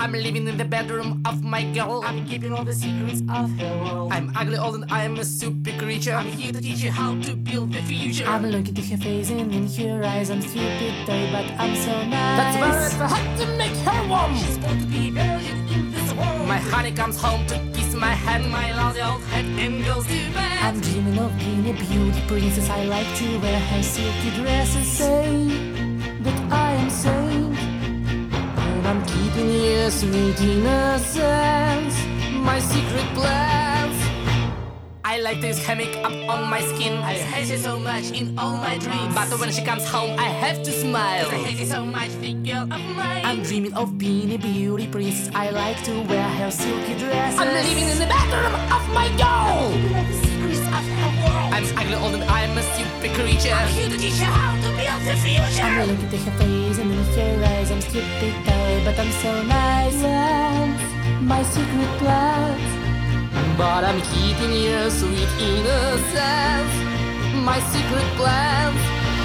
I'm living in the bedroom of my girl. I'm keeping all the secrets of her world. I'm ugly old and I'm a super creature. I'm here to teach you how to build the future. I'm looking to her face and in her eyes. I'm stupid though, but I'm so nice. That's where I had to make her warm. She's born to be virgin in this world. My honey comes home to kiss my hand. My lousy old head and goes to bed. I'm dreaming of being a beauty princess. I like to wear her silky dresses. Say that I am saint, and I'm keeping your sweet innocence, my secret plans. I like this hammock up on my skin. I hate you so much in all my dreams. But when she comes home, I have to smile. I hate you so much, the girl of mine. I'm dreaming of being a beauty princess. I like to wear her silky dresses. I'm living in the bedroom of my girl. Keeping all the secrets of her world. I'm ugly old and I'm a stupid creature. I'm here to teach you how to build the future. I'm looking to her face and in her eyes. I'm stupid though, but I'm so nice. And my secret plans. But I'm keeping your sweet innocence, my secret plans.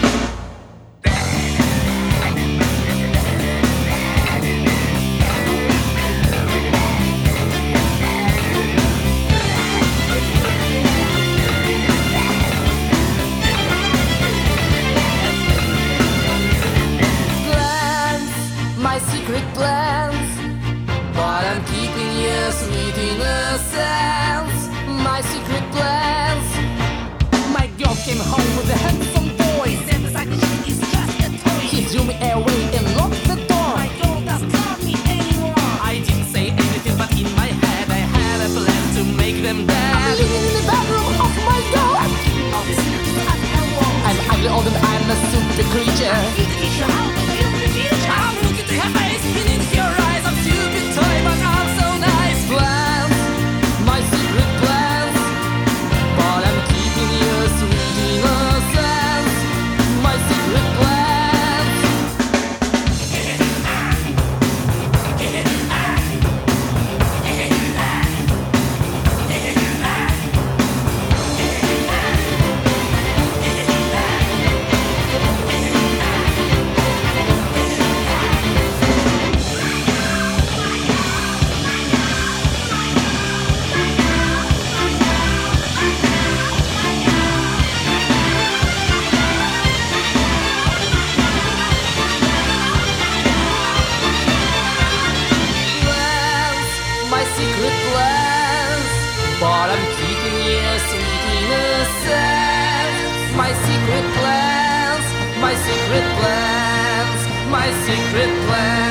Plans, my secret plans. But I'm keeping your sweet innocence, my secret plans. My girl came home with a handsome boy. Said the side chick is just a toy. He threw me away and locked the door. My girl doesn't love me anymore. I didn't say anything, but in my head I had a plan to make them dead. I'm living in the bedroom of my girl. I'm keeping all the secrets of her world. I'm ugly old and I'm a super creature. I'm here to teach you how to build the future. I'm looking to her face and in her eyes. I'm stupid toy, but I'm so nice. Plans, my secret plans. But I'm keeping your sweet innocence, my secret plans. My secret plans, but I'm keeping your sweet innocence. My secret plans, my secret plans, my secret plans.